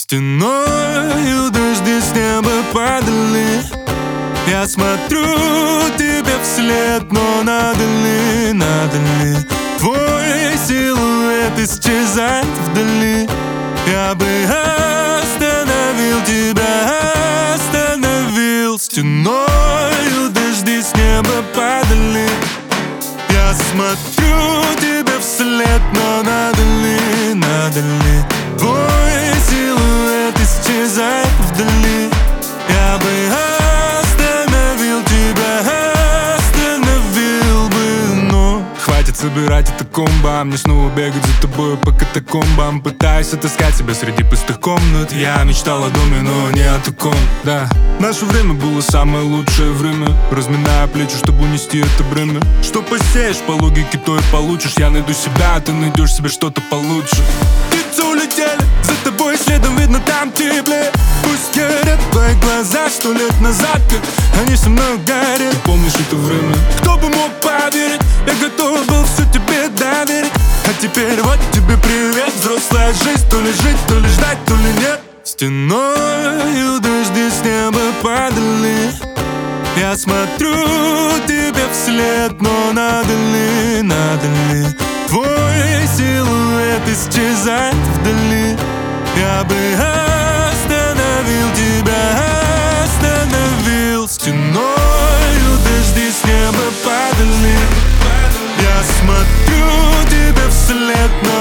Стеною дожди с неба падали. Я смотрю тебе вслед, но надо ли твой силуэт исчезает вдали? Я бы остановил тебя, остановил. Стеною дожди с неба падали. Я смотрю тебе вслед, но надо ли твой силуэт исчезает вдали? Я бы остановил тебя, остановил бы, но хватит собирать это комбо. Мне снова бегать за тобой по катакомбам. Пытаюсь отыскать себя среди пустых комнат. Я мечтал о доме, но не о таком. Да, наше время было самое лучшее время. Разминая плечи, чтобы унести это бремя. Что посеешь, по логике то и получишь. Я найду себя, а ты найдешь себе что-то получше. Птицы улетели, за тобой следом видно там теплее. Пусть горят твои глаза 100 лет назад, как они со мной горели. Ты помнишь это время? Кто бы мог поверить? Я готов был все тебе доверить. А теперь вот тебе привет. Взрослая жизнь, то ли жить, то ли ждать, то ли нет. Стеною дожди с неба падали. Я смотрю тебе вслед, но надо ли твой силуэт исчезает вдали? Я бы остановил тебя, остановил. Стеною дожди с неба падали. Я смотрю тебе вслед, но